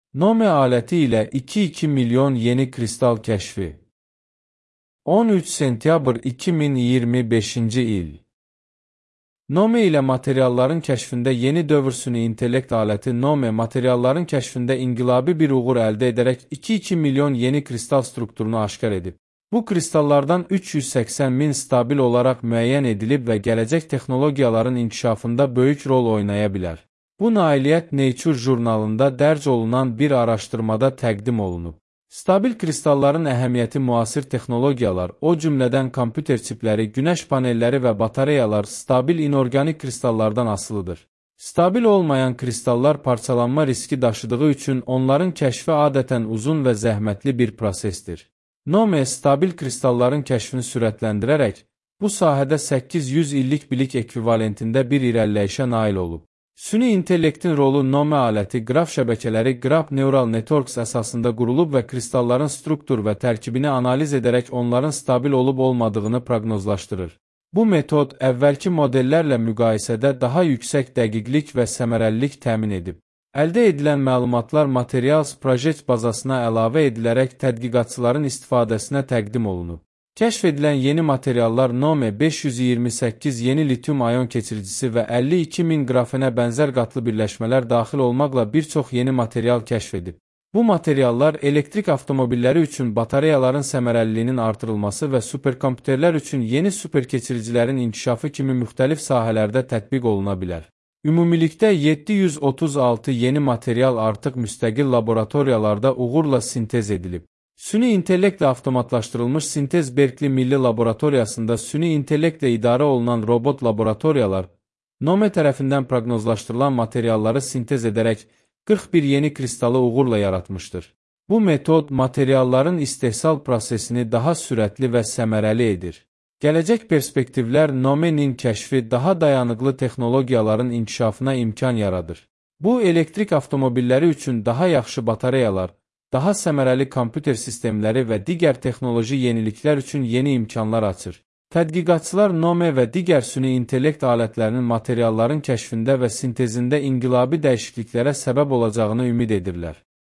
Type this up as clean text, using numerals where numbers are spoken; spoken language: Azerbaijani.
Nome aləti ilə 2,2 milyon yeni kristal kəşfi. 13 sentyabr 2025-ci il. Nome ilə materialların kəşfində yeni dövr süni intellekt aləti Nome materialların kəşfində inqilabi bir uğur əldə edərək 2,2 milyon yeni kristal strukturunu aşkar edib. Bu kristallardan 380 min stabil olaraq müəyyən edilib və gələcək texnologiyaların inkişafında böyük rol oynaya bilər. Bu nailiyyət Nature jurnalında dərc olunan bir araşdırmada təqdim olunub. Stabil kristalların əhəmiyyəti müasir texnologiyalar, o cümlədən kompüter çipləri, günəş panelləri və batareyalar stabil inorganik kristallardan asılıdır. Stabil olmayan kristallar parçalanma riski daşıdığı üçün onların kəşfi adətən uzun və zəhmətli bir prosesdir. Nome stabil kristalların kəşfini sürətləndirərək, bu sahədə 800 illik bilik ekvivalentində bir irəliləyişə nail olub. Süni intellektin rolu Nome aləti qraf şəbəkələri Graph Neural Networks əsasında qurulub və kristalların struktur və tərkibini analiz edərək onların stabil olub-olmadığını proqnozlaşdırır. Bu metod əvvəlki modellərlə müqayisədə daha yüksək dəqiqlik və səmərəlilik təmin edib. Əldə edilən məlumatlar Materials Project bazasına əlavə edilərək tədqiqatçıların istifadəsinə təqdim olunub. Kəşf edilən yeni materiallar Nome 528 yeni litium-ayon keçiricisi və 52.000 qrafenə bənzər qatlı birləşmələr daxil olmaqla bir çox yeni material kəşf edib. Bu materiallar elektrik avtomobilləri üçün batareyaların səmərəliliyinin artırılması və superkompüterlər üçün yeni superkeçiricilərin inkişafı kimi müxtəlif sahələrdə tətbiq oluna bilər. Ümumilikdə 736 yeni material artıq müstəqil laboratoriyalarda uğurla sintez edilib. Süni intellektlə avtomatlaşdırılmış Sintez Berkeley Milli Laboratoriyasında süni intellektlə idarə olunan robot laboratoriyalar, Nome tərəfindən proqnozlaşdırılan materialları sintez edərək 41 yeni kristalı uğurla yaratmışdır. Bu metod materialların istehsal prosesini daha sürətli və səmərəli edir. Gələcək perspektivlər Nome'nin kəşfi daha dayanıqlı texnologiyaların inkişafına imkan yaradır. Bu, elektrik avtomobilləri üçün daha yaxşı batareyalar, daha səmərəli kompüter sistemləri və digər texnoloji yeniliklər üçün yeni imkanlar açır. Tədqiqatçılar Nome və digər süni intellekt alətlərinin materialların kəşfində və sintezində inqilabi dəyişikliklərə səbəb olacağını ümid edirlər.